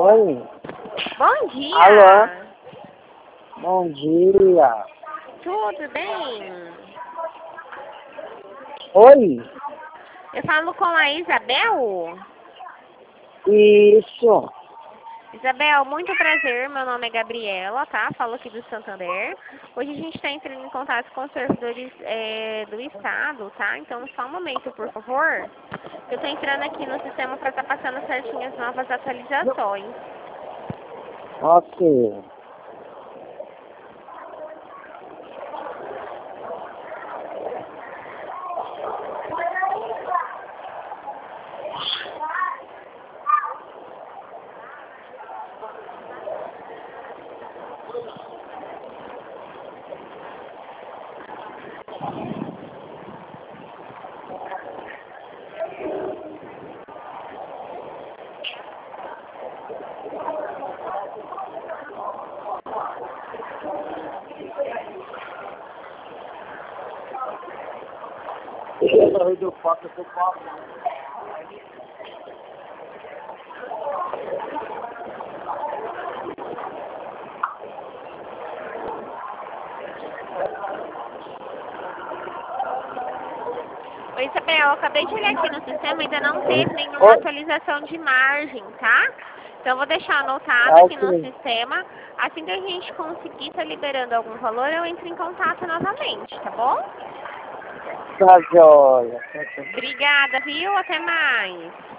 Oi. Bom dia. Alô? Bom dia. Tudo bem? Oi? Eu falo com a Isabel. Isso. Isabel, muito prazer. Meu nome é Gabriela, tá? Falo aqui do Santander. Hoje a gente está entrando em contato com os servidores do estado, tá? Então, só um momento, por favor. Eu estou entrando aqui no sistema para estar passando certinho as novas atualizações. Ok. Oi, Isabel, eu acabei de olhar aqui no sistema, ainda não teve nenhuma Oi. atualização de margem, tá? Então, eu vou deixar anotado aqui no Ok. sistema. Assim que a gente conseguir estar liberando algum valor, eu entro em contato novamente, tá bom? Tá joia. Obrigada, viu? Até mais.